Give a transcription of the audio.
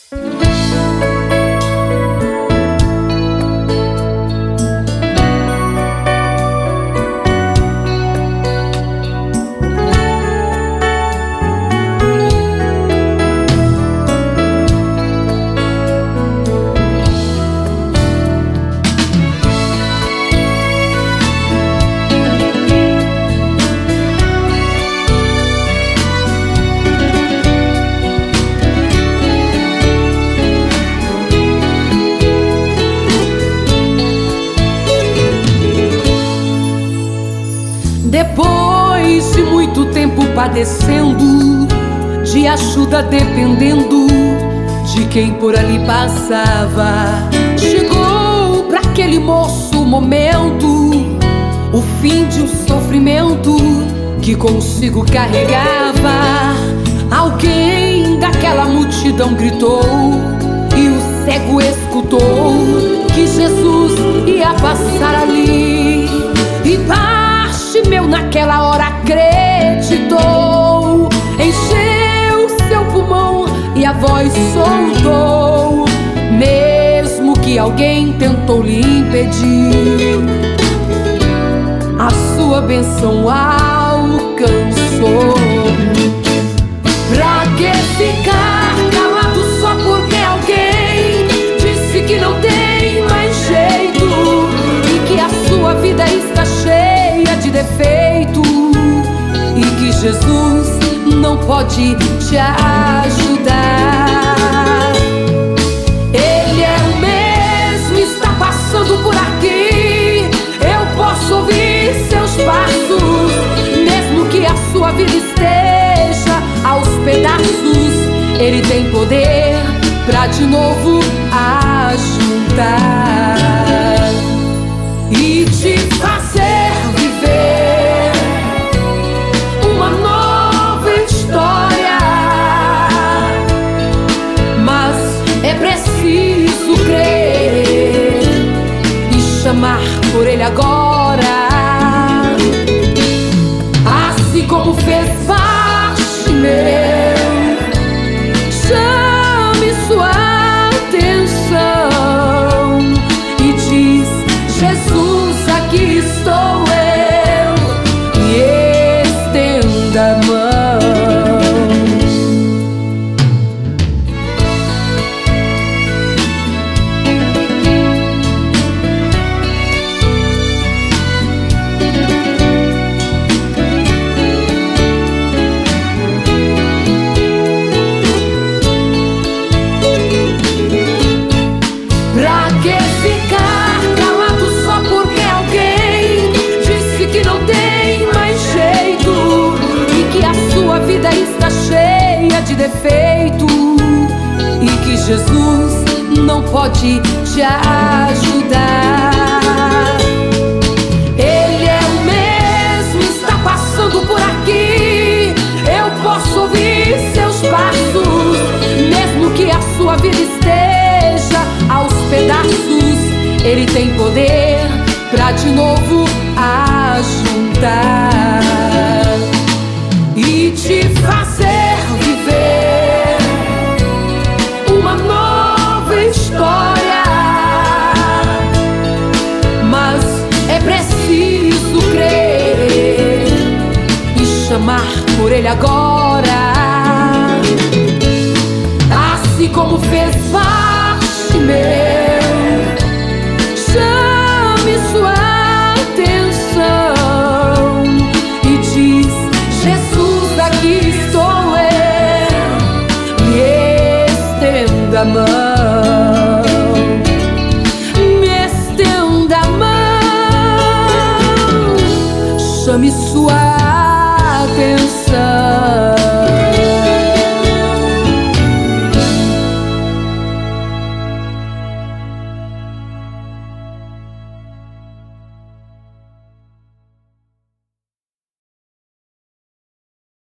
Depois de muito tempo padecendo, de ajuda dependendo de quem por ali passava, chegou pra aquele moço o momento, o fim de um sofrimento que consigo carregava. Alguém daquela multidão gritou e o cego escutou que Jesus ia passar ali, e Bartimeu naquela hora acreditou, encheu seu pulmão e a voz soltou, mesmo que alguém tentou lhe impedir, a sua bênção alcançou. Pra que ficar calado só porque alguém disse que não tem mais jeito e que a sua vida está cheia de defeito e que Jesus não pode te ajudar? Ele é o mesmo, está passando por aqui. Eu posso ouvir seus passos, mesmo que a sua vida esteja aos pedaços. Ele tem poder pra de novo ajuntar e te fazer viver uma nova história. Mas é preciso crer e chamar por Ele agora, assim como fez Bartimeu. Chame sua atenção e diz: Jesus, aqui estou eu, e estenda a defeito e que Jesus não pode te ajudar. Ele é o mesmo, está passando por aqui. Eu posso ouvir seus passos, mesmo que a sua vida esteja aos pedaços. Ele tem poder pra de novo ajuntar e te fazer viver uma nova história. Mas é preciso crer e chamar por Ele agora, assim como fez Bartimeu. Chame sua atenção e diz: Jesus, aqui estou eu, me estenda a mão, me estenda a mão, chame sua